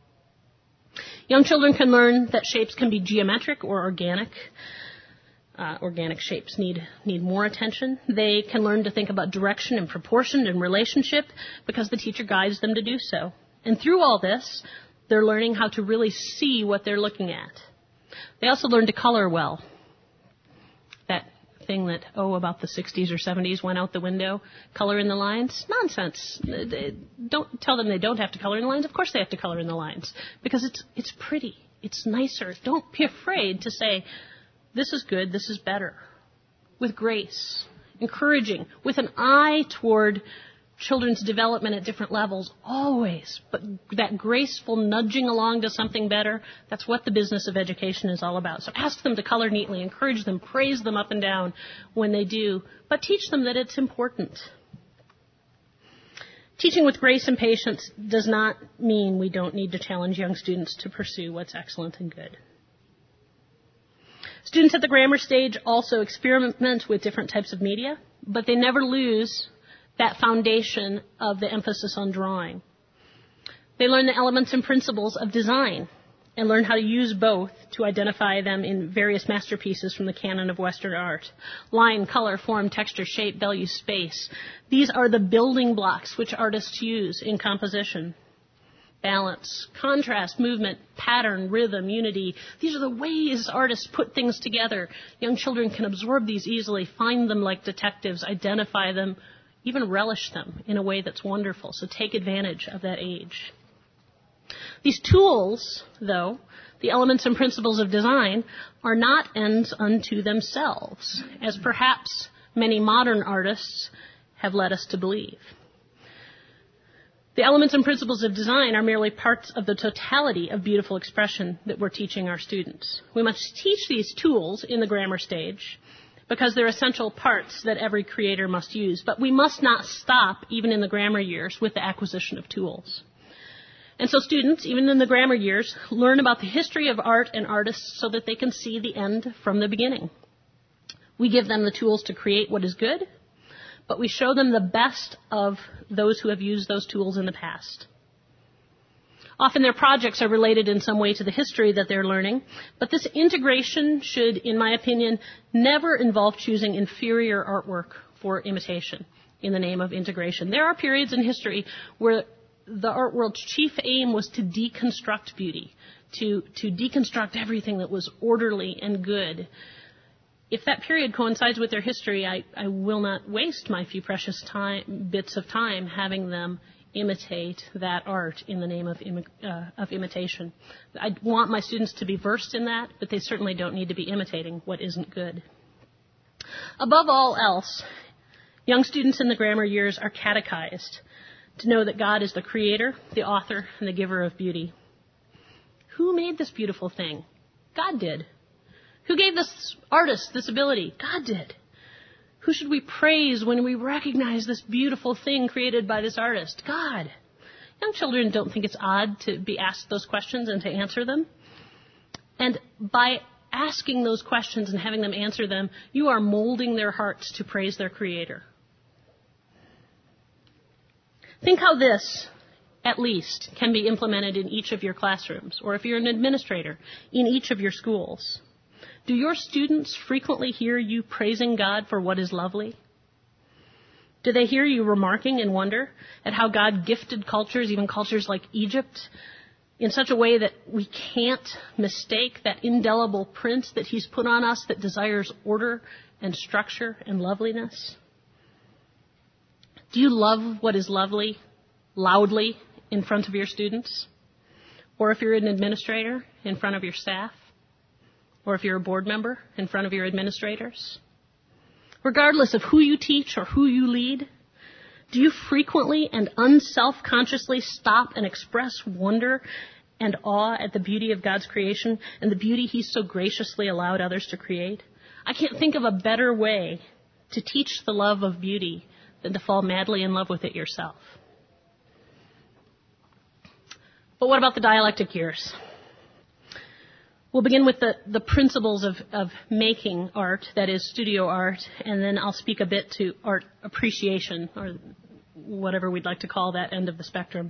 Young children can learn that shapes can be geometric or organic. Organic shapes need more attention. They can learn to think about direction and proportion and relationship because the teacher guides them to do so. And through all this, they're learning how to really see what they're looking at. They also learn to color well. That thing that, about the 60s or 70s went out the window, color in the lines. Nonsense. Don't tell them they don't have to color in the lines. Of course they have to color in the lines because it's pretty. It's nicer. Don't be afraid to say, this is good, this is better. With grace, encouraging, with an eye toward children's development at different levels, always. But that graceful nudging along to something better, that's what the business of education is all about. So ask them to color neatly, encourage them, praise them up and down when they do, but teach them that it's important. Teaching with grace and patience does not mean we don't need to challenge young students to pursue what's excellent and good. Students at the grammar stage also experiment with different types of media, but they never lose that foundation of the emphasis on drawing. They learn the elements and principles of design and learn how to use both to identify them in various masterpieces from the canon of Western art. Line, color, form, texture, shape, value, space. These are the building blocks which artists use in composition. Balance, contrast, movement, pattern, rhythm, unity. These are the ways artists put things together. Young children can absorb these easily, find them like detectives, identify them, even relish them in a way that's wonderful. So take advantage of that age. These tools, though, the elements and principles of design, are not ends unto themselves, as perhaps many modern artists have led us to believe. The elements and principles of design are merely parts of the totality of beautiful expression that we're teaching our students. We must teach these tools in the grammar stage because they're essential parts that every creator must use. But we must not stop, even in the grammar years, with the acquisition of tools. And so students, even in the grammar years, learn about the history of art and artists so that they can see the end from the beginning. We give them the tools to create what is good, but we show them the best of those who have used those tools in the past. Often their projects are related in some way to the history that they're learning, but this integration should, in my opinion, never involve choosing inferior artwork for imitation. in the name of integration. There are periods in history where the art world's chief aim was to deconstruct beauty, to deconstruct everything that was orderly and good. If that period coincides with their history, I will not waste my few precious bits of time having them imitate that art in the name of imitation. I want my students to be versed in that, but they certainly don't need to be imitating what isn't good. Above all else, young students in the grammar years are catechized to know that God is the creator, the author, and the giver of beauty. Who made this beautiful thing? God did. Who gave this artist this ability? God did. Who should we praise when we recognize this beautiful thing created by this artist? God. Young children don't think it's odd to be asked those questions and to answer them. And by asking those questions and having them answer them, you are molding their hearts to praise their Creator. Think how this, at least, can be implemented in each of your classrooms, or if you're an administrator, in each of your schools. Do your students frequently hear you praising God for what is lovely? Do they hear you remarking in wonder at how God gifted cultures, even cultures like Egypt, in such a way that we can't mistake that indelible print that He's put on us that desires order and structure and loveliness? Do you love what is lovely loudly in front of your students? Or if you're an administrator, in front of your staff? Or if you're a board member, in front of your administrators? Regardless of who you teach or who you lead, do you frequently and unself-consciously stop and express wonder and awe at the beauty of God's creation and the beauty He's so graciously allowed others to create? I can't think of a better way to teach the love of beauty than to fall madly in love with it yourself. But what about the dialectic years? We'll begin with the principles of making art, that is studio art, and then I'll speak a bit to art appreciation, or whatever we'd like to call that end of the spectrum.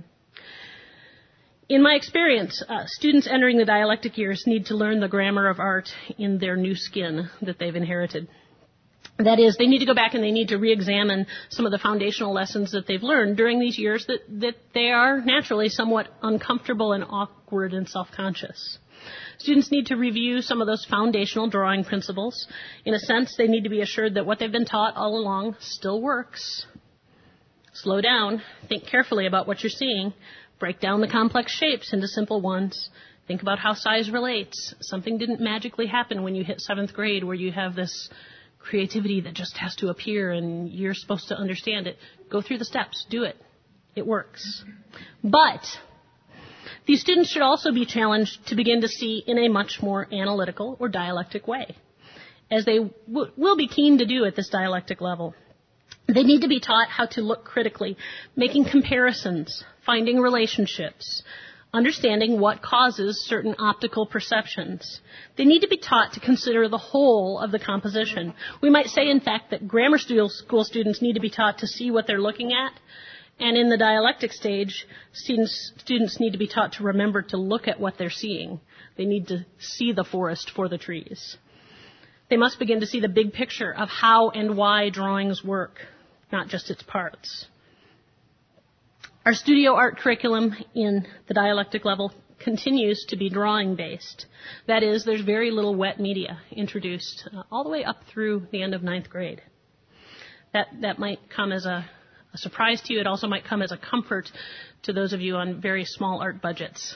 In my experience, students entering the dialectic years need to learn the grammar of art in their new skin that they've inherited. That is, they need to go back and they need to re-examine some of the foundational lessons that they've learned during these years that they are naturally somewhat uncomfortable and awkward and self-conscious. Students need to review some of those foundational drawing principles. In a sense, they need to be assured that what they've been taught all along still works. Slow down. Think carefully about what you're seeing. Break down the complex shapes into simple ones. Think about how size relates. Something didn't magically happen when you hit 7th grade where you have this creativity that just has to appear and you're supposed to understand it. Go through the steps. Do it. It works. But these students should also be challenged to begin to see in a much more analytical or dialectic way, as they will be keen to do at this dialectic level. They need to be taught how to look critically, making comparisons, finding relationships, understanding what causes certain optical perceptions. They need to be taught to consider the whole of the composition. We might say, in fact, that grammar school students need to be taught to see what they're looking at. And in the dialectic stage, students need to be taught to remember to look at what they're seeing. They need to see the forest for the trees. They must begin to see the big picture of how and why drawings work, not just its parts. Our studio art curriculum in the dialectic level continues to be drawing-based. That is, there's very little wet media introduced all the way up through the end of 9th grade. That might come as a surprise to you. It also might come as a comfort to those of you on very small art budgets.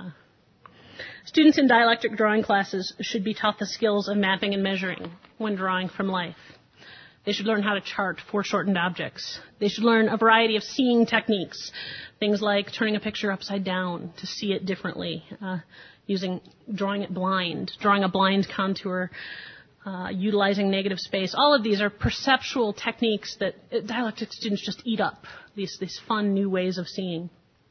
Students in dialectic drawing classes should be taught the skills of mapping and measuring when drawing from life. They should learn how to chart foreshortened objects. They should learn a variety of seeing techniques, things like turning a picture upside down to see it differently, drawing it blind, drawing a blind contour, utilizing negative space. All of these are perceptual techniques that dialectic students just eat up, these fun new ways of seeing.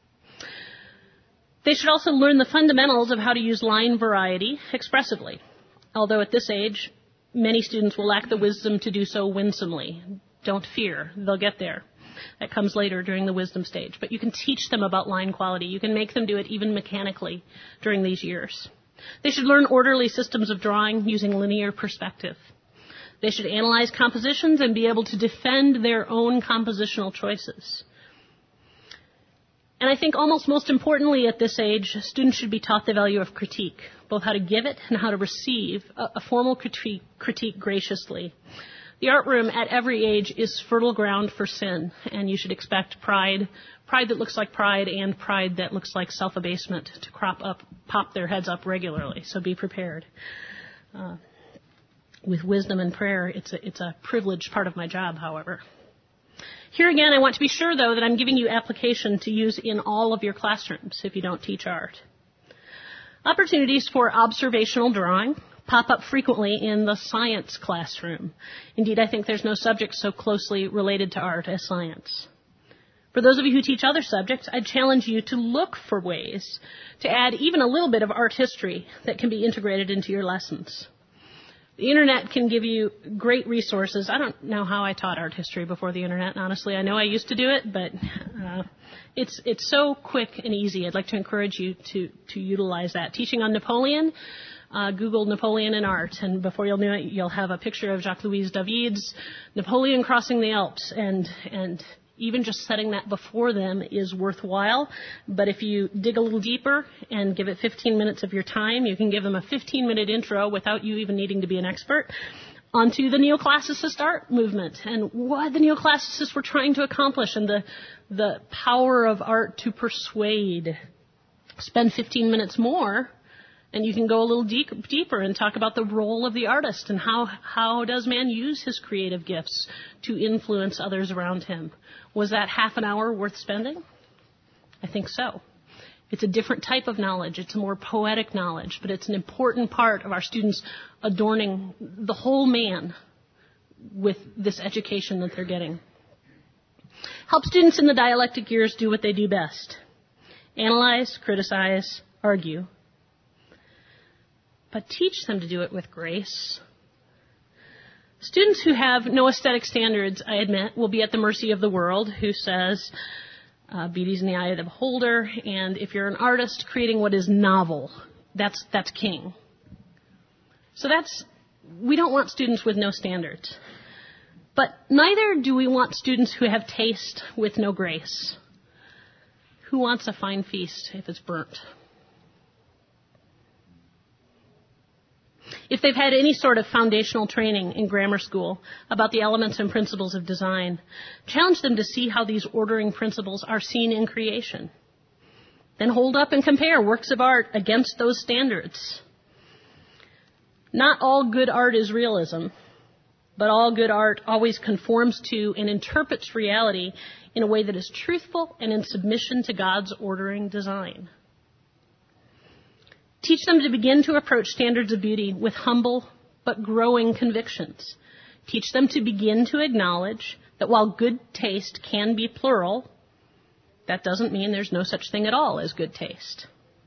They should also learn the fundamentals of how to use line variety expressively, although at this age, many students will lack the wisdom to do so winsomely. Don't fear, they'll get there. That comes later during the wisdom stage. But you can teach them about line quality. You can make them do it even mechanically during these years. They should learn orderly systems of drawing using linear perspective. They should analyze compositions and be able to defend their own compositional choices. And I think almost most importantly at this age, students should be taught the value of critique, both how to give it and how to receive a formal critique graciously. The art room at every age is fertile ground for sin, and you should expect pride that looks like pride and pride that looks like self-abasement to pop their heads up regularly, so be prepared. With wisdom and prayer, it's a privileged part of my job, however. Here again, I want to be sure, though, that I'm giving you application to use in all of your classrooms if you don't teach art. Opportunities for observational drawing pop up frequently in the science classroom. Indeed, I think there's no subject so closely related to art as science. For those of you who teach other subjects, I'd challenge you to look for ways to add even a little bit of art history that can be integrated into your lessons. The Internet can give you great resources. I don't know how I taught art history before the Internet, honestly. I know I used to do it, but it's so quick and easy. I'd like to encourage you to utilize that. Teaching on Napoleon, Google Napoleon and art, and before you'll know it, you'll have a picture of Jacques-Louis David's Napoleon crossing the Alps, and even just setting that before them is worthwhile. But if you dig a little deeper and give it 15 minutes of your time, you can give them a 15-minute intro without you even needing to be an expert onto the neoclassicist art movement and what the neoclassicists were trying to accomplish and the power of art to persuade. Spend 15 minutes more and you can go a little deeper and talk about the role of the artist and how does man use his creative gifts to influence others around him. Was that half an hour worth spending? I think so. It's a different type of knowledge. It's a more poetic knowledge, but it's an important part of our students adorning the whole man with this education that they're getting. Help students in the dialectic years do what they do best. Analyze, criticize, argue. But teach them to do it with grace. Students who have no aesthetic standards, I admit, will be at the mercy of the world, who says, beauty's in the eye of the beholder, and if you're an artist creating what is novel, that's king. So we don't want students with no standards. But neither do we want students who have taste with no grace. Who wants a fine feast if it's burnt? If they've had any sort of foundational training in grammar school about the elements and principles of design, challenge them to see how these ordering principles are seen in creation. Then hold up and compare works of art against those standards. Not all good art is realism, but all good art always conforms to and interprets reality in a way that is truthful and in submission to God's ordering design. Teach them to begin to approach standards of beauty with humble but growing convictions. Teach them to begin to acknowledge that while good taste can be plural, that doesn't mean there's no such thing at all as good taste.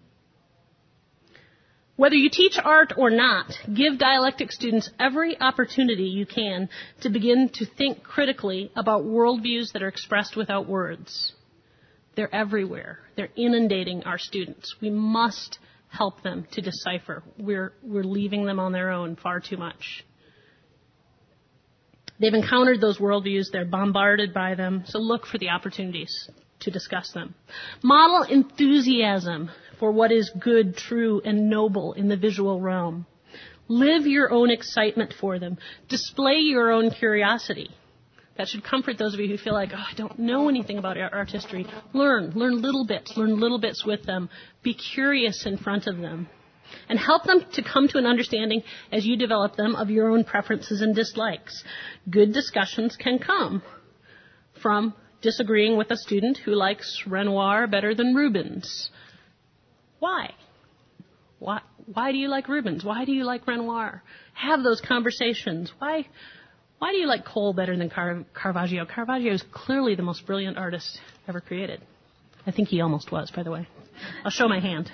Whether you teach art or not, give dialectic students every opportunity you can to begin to think critically about worldviews that are expressed without words. They're everywhere. They're inundating our students. We must help them to decipher. We're leaving them on their own far too much. They've encountered those worldviews. They're bombarded by them. So look for the opportunities to discuss them. Model enthusiasm for what is good, true, and noble in the visual realm. Live your own excitement for them. Display your own curiosity. That should comfort those of you who feel like, I don't know anything about art history. Learn little bits with them. Be curious in front of them. And help them to come to an understanding as you develop them of your own preferences and dislikes. Good discussions can come from disagreeing with a student who likes Renoir better than Rubens. Why? Why do you like Rubens? Why do you like Renoir? Have those conversations. Why do you like Cole better than Caravaggio? Caravaggio is clearly the most brilliant artist ever created. I think he almost was, by the way. I'll show my hand.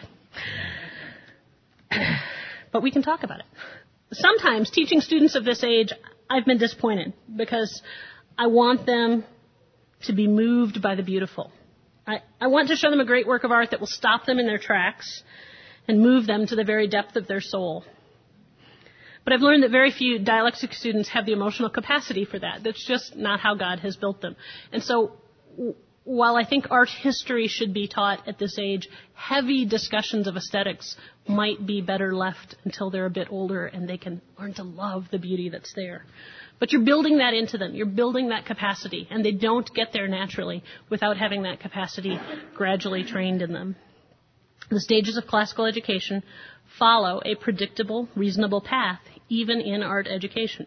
But we can talk about it. Sometimes, teaching students of this age, I've been disappointed because I want them to be moved by the beautiful. I want to show them a great work of art that will stop them in their tracks and move them to the very depth of their soul. But I've learned that very few dialectic students have the emotional capacity for that. That's just not how God has built them. And so while I think art history should be taught at this age, heavy discussions of aesthetics might be better left until they're a bit older and they can learn to love the beauty that's there. But you're building that into them. You're building that capacity, and they don't get there naturally without having that capacity gradually trained in them. The stages of classical education follow a predictable, reasonable path, even in art education.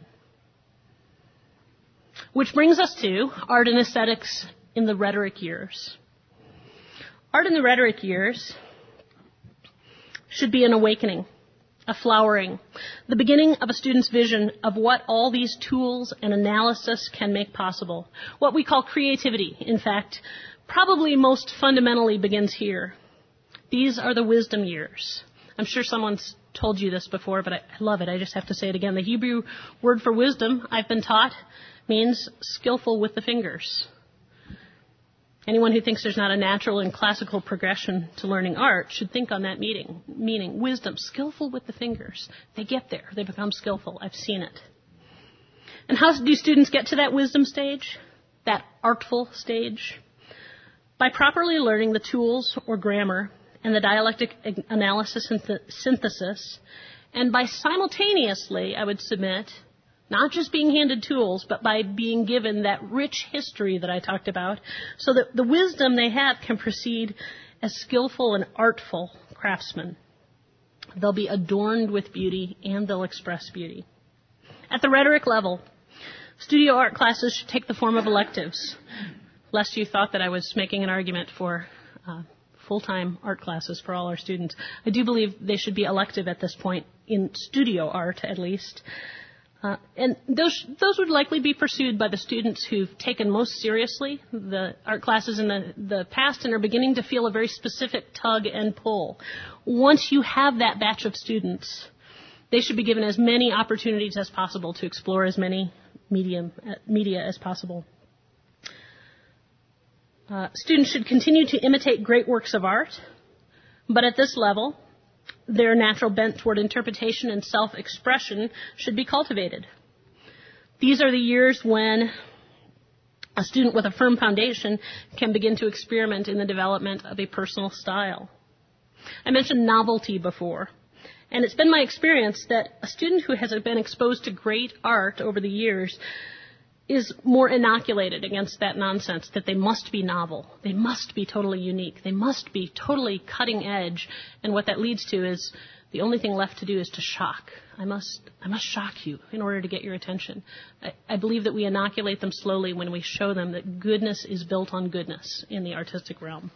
Which brings us to art and aesthetics in the rhetoric years. Art in the rhetoric years should be an awakening, a flowering, the beginning of a student's vision of what all these tools and analysis can make possible. What we call creativity, in fact, probably most fundamentally begins here. These are the wisdom years. I'm sure someone's told you this before, but I love it. I just have to say it again. The Hebrew word for wisdom, I've been taught, means skillful with the fingers. Anyone who thinks there's not a natural and classical progression to learning art should think on that meaning. Wisdom, skillful with the fingers. They get there. They become skillful. I've seen it. And how do students get to that wisdom stage, that artful stage? By properly learning the tools or grammar and the dialectic analysis and synthesis, and by simultaneously, I would submit, not just being handed tools, but by being given that rich history that I talked about, so that the wisdom they have can proceed as skillful and artful craftsmen. They'll be adorned with beauty, and they'll express beauty. At the rhetoric level, studio art classes should take the form of electives, lest you thought that I was making an argument for full-time art classes for all our students. I do believe they should be elective at this point, in studio art at least. And those would likely be pursued by the students who've taken most seriously the art classes in the past and are beginning to feel a very specific tug and pull. Once you have that batch of students, they should be given as many opportunities as possible to explore as many media as possible. Students should continue to imitate great works of art, but at this level, their natural bent toward interpretation and self-expression should be cultivated. These are the years when a student with a firm foundation can begin to experiment in the development of a personal style. I mentioned novelty before, and it's been my experience that a student who has been exposed to great art over the years is more inoculated against that nonsense that they must be novel, they must be totally unique, they must be totally cutting edge, and what that leads to is the only thing left to do is to shock. I must shock you in order to get your attention. I believe that we inoculate them slowly when we show them that goodness is built on goodness in the artistic realm.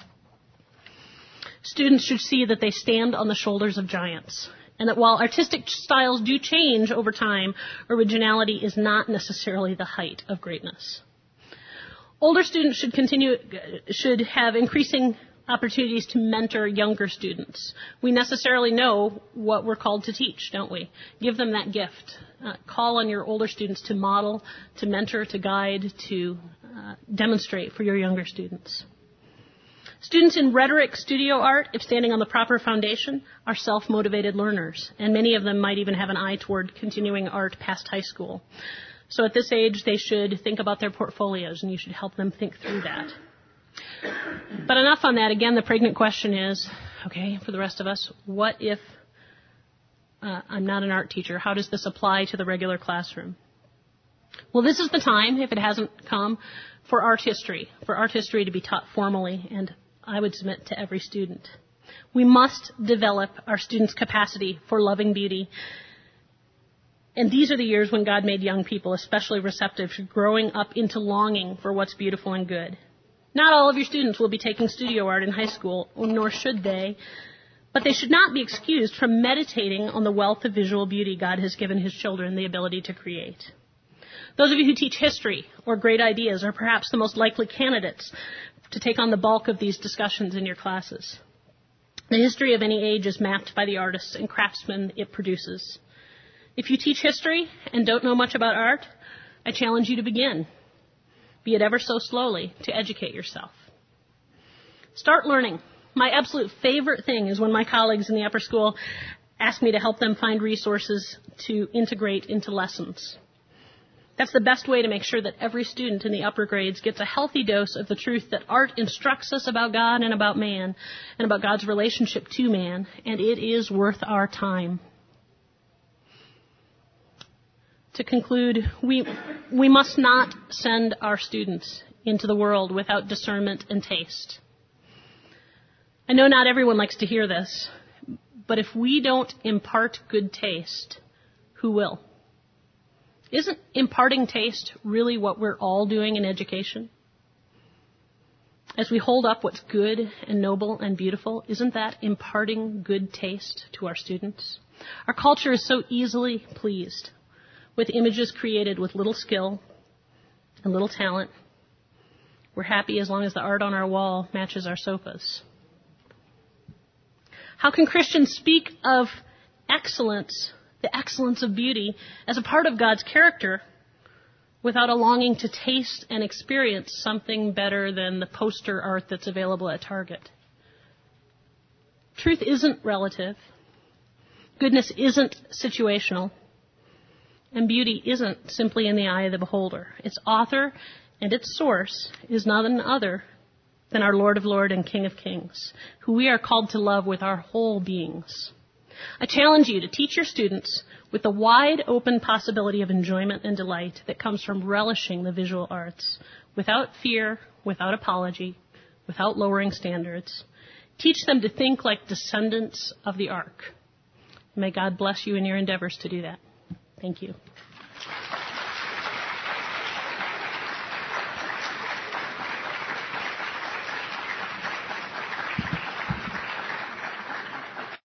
Students should see that they stand on the shoulders of giants, and that while artistic styles do change over time, originality is not necessarily the height of greatness. Older students should have increasing opportunities to mentor younger students. We necessarily know what we're called to teach, don't we? Give them that gift. Call on your older students to model, to mentor, to guide, to demonstrate for your younger students. Students in rhetoric studio art, if standing on the proper foundation, are self-motivated learners, and many of them might even have an eye toward continuing art past high school. So at this age, they should think about their portfolios, and you should help them think through that. But enough on that. Again, the pregnant question is, okay, for the rest of us, what if I'm not an art teacher? How does this apply to the regular classroom? Well, this is the time, if it hasn't come, for art history to be taught formally, and I would submit to every student. We must develop our students' capacity for loving beauty. And these are the years when God made young people especially receptive to growing up into longing for what's beautiful and good. Not all of your students will be taking studio art in high school, nor should they, but they should not be excused from meditating on the wealth of visual beauty God has given His children the ability to create. Those of you who teach history or great ideas are perhaps the most likely candidates to take on the bulk of these discussions in your classes. The history of any age is mapped by the artists and craftsmen it produces. If you teach history and don't know much about art, I challenge you to begin, be it ever so slowly, to educate yourself. Start learning. My absolute favorite thing is when my colleagues in the upper school ask me to help them find resources to integrate into lessons. That's the best way to make sure that every student in the upper grades gets a healthy dose of the truth that art instructs us about God and about man, and about God's relationship to man, and it is worth our time. To conclude, we must not send our students into the world without discernment and taste. I know not everyone likes to hear this, but if we don't impart good taste, who will? Isn't imparting taste really what we're all doing in education? As we hold up what's good and noble and beautiful, isn't that imparting good taste to our students? Our culture is so easily pleased with images created with little skill and little talent. We're happy as long as the art on our wall matches our sofas. How can Christians speak of excellence, the excellence of beauty, as a part of God's character without a longing to taste and experience something better than the poster art that's available at Target? Truth isn't relative. Goodness isn't situational. And beauty isn't simply in the eye of the beholder. Its author and its source is none other than our Lord of Lords and King of Kings, who we are called to love with our whole beings. I challenge you to teach your students with the wide open possibility of enjoyment and delight that comes from relishing the visual arts, without fear, without apology, without lowering standards. Teach them to think like descendants of the ark. May God bless you in your endeavors to do that. Thank you.